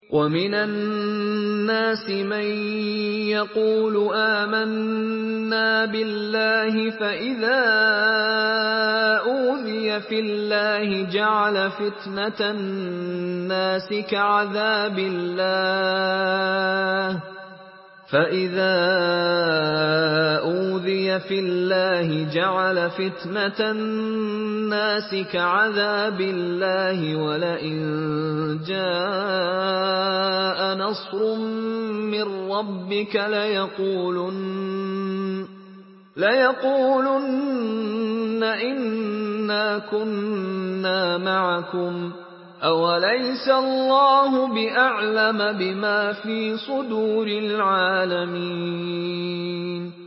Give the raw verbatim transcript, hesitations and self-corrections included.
وَمِنَ النَّاسِ مَن يَقُولُ آمَنَّا بِاللَّهِ فَإِذَا أُوذِيَ فِي اللَّهِ جَعَلَ فِتْنَةَ النَّاسِ كَعَذَابِ اللَّهِ فَإِذَا أُوذِيَ فِي اللَّهِ جَعَلَ فِتْنَةَ النَّاسِ كَعَذَابِ اللَّهِ وَلَئِن جَاءَ نَصْرٌ مِّن رَّبِّكَ لَيَقُولُنَّ لَيَقُولُنَّ إِنَّا كُنَّا مَعَكُمْ ۚ أَوَلَيْسَ اللَّهُ بِأَعْلَمَ بِمَا فِي صُدُورِ الْعَالَمِينَ